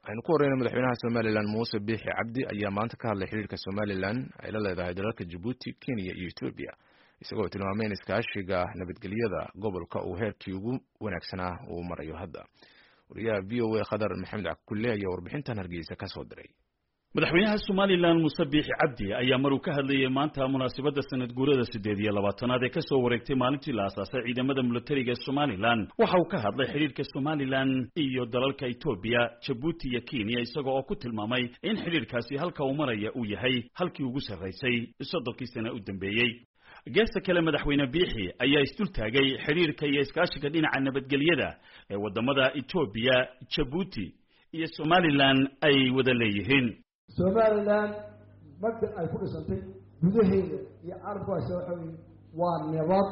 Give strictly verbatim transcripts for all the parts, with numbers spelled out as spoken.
aynu ku horeyno madaxweynaha Somaliland Muuse Biixi Cabdi ayaa maanta ka hadlay xiriirka Somaliland ay la leedahay dalalka Djibouti, Kenya iyo Ethiopia isagoo tilmaamay in iskaashiga nabadgelyada gobolka uu heerkii ugu wanaagsanaa uu marayo hadda. wariyaha V O A Khadar Maxamed Cakulle ayaa warbixintan Hargeysa ka soo diray. madaxweynaha Somaliland Muuse Biixi Cabdi ayaa maruu ka hadlayay maanta munaasabadda sanad guurada sideed iyo labaatanaad ee ka soo wareegtay maalintii la aasaasay ciidamada militariga Somaliland. waxa uu ka hadlay xiriirka Somaliland iyo dalalka Ethiopia, Djibouti iyo Kenya isagoo oo ku tilmaamay in xiriirkaasi halka uu maraya uu yahay halkii ugu sarreysay soddonkii sano u dambeeyay. geesta kale madaxweyne Biixi ayaa isdul taagay xiriirka iyo iskaashiga dhinaca nabadgelyada ee wadamada Ethiopia, Djibouti iyo Somaliland ay wada leeyihiin. Somaliland marka ay ku dhisantay gudaheeda iyo arbaasha waxa waa nabad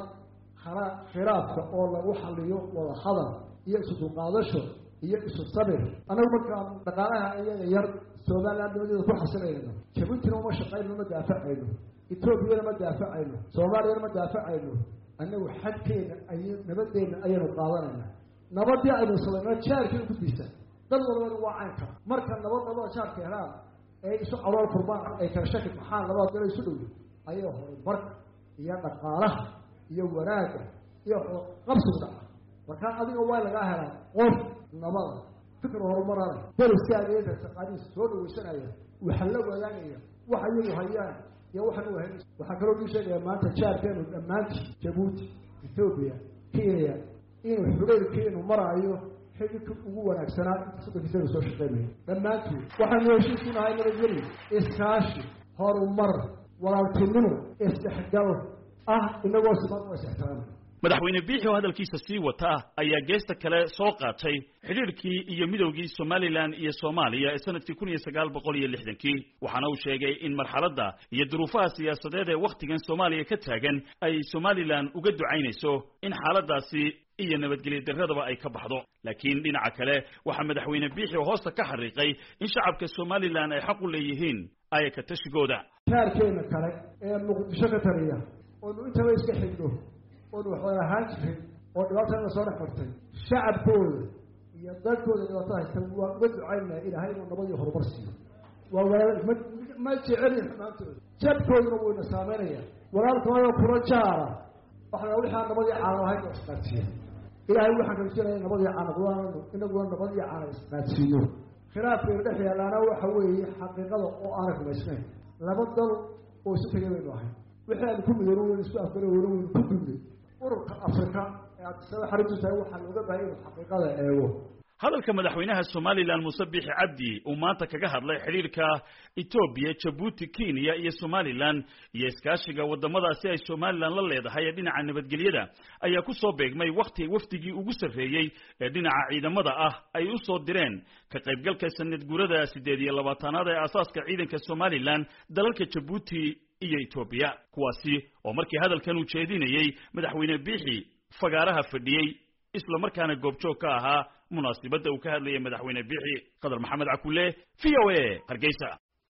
khiraafka oo lagu xalliyo wada hadal iyo isu qaadasho iyo isu sabir. anagu marka dhaqaalaha ayaga yar Somaliland dawladda ku xasilayno, Djibouti ma shaqayno ma daafacayno, Ethiopia ma daafacayno, Soomaaliya ma daafacayno. anagu xadkeena ay nabadeena ayaynu qaadanayna. nabadii aynu salayno jaarkii ku diisan dad walba waa caynka marka nabad nabad jaarkii helaan ay isu aroor qurbaan ay kala shaki maxaa labada dal isu dhow ayay horumar iyo dhaqaalaha iyo wanaaga iyo qabsiga marka adiga waa laga helaa qof nabad fikir horumarada dalkaageeda shaqadiis soo dhawaysanaya waxa la wadaagaya waxa iyagu hayaan iyo waxa uu hayay waxa kale oo sheegaya maanta jaarkeenu dhamaantii Djibouti, Ethiopia, Kenya inuu xiriirkeenu marayo xidhiidhka ugu wanaagsanaa sidoo soo shaqeynaya. dhamaantii waxaan heshiisnahay nabadgelyo, iskaashi, horumar, walaaltinimo, isdhexgal ah inagoo siman oo isixtiraam. madaxweyne Biixi oo hadalkiisa sii wata ayaa geesta kale soo qaatay xiriirkii iyo midowgii Somaliland iyo Soomaaliya ee sanadkii kun iyo sagaal boqol iyo lixdankii waxaana uu sheegay in marxaladda iyo duruufaha siyaasadeed ee waqtigan Soomaaliya ka taagan ay Somaliland uga ducaynayso in xaaladaasi iyo nabadgelyo darradaba ay ka baxdo. laakiin dhinaca kale waxa madaxweyne Biixi hoosta ka xariiqay in shacabka Somaliland ay xaq u leeyihiin ay ka tashigooda. taarkeena kale ee muqdisho ka tariya oo inta way iska xigno oo waxa ahaan jiray oo dhibaatada soo dhaxartay shacabkooda iyo dadkooda dhibaatada haysta waa uga ducaynaa Ilaahay inuu nabad iyo horumar siiyo. waa walaal ma jecel xamaantooda jabkooduna wuu saameynaya walaalkooda kula jaara waxa wixii nabad iyo caalam ahayd isqaadsiyo. Ilaahay waxaan ka jecelahay nabad iyo caalam inagu nabad iyo caalam isqaadsiyo. khilaafka dhex yaalaana waxa weeye xaqiiqada oo aan rumaysnayn laba dal oo isu tagayno ahay wixii aan ku midoobay isku afkaro weyn ku duulay ururka Afrika ee aad soo xariijisay waxa looga baahay xaqiiqada eego. hadalka madaxweynaha Somaliland Muuse Biixi Cabdi uu maanta kaga hadlay xiriirka Ethiopia, Djibouti, Kenya iyo Somaliland iyo iskaashiga wadamadaasi ay Somaliland la leedahay dhinaca nabadgelyada ayaa ku soo beegmay waqti waftigii ugu sarreeyay ee dhinaca ciidamada ah ay u soo direen ka qaybgalka sanad guurada sideed iyo labaatanaad ee asaaska ciidanka Somaliland dalalka Djibouti iyo Ethiopia kuwaasi oo markii hadalkan uu jeedinayay madaxweyne Biixi fagaaraha fadhiyay isla markaana goobjoog ka ahaa munaasabadda uu ka hadlayay madaxweyne Biixi. Khadar Maxamed Cakulle, V O A, Hargeysa.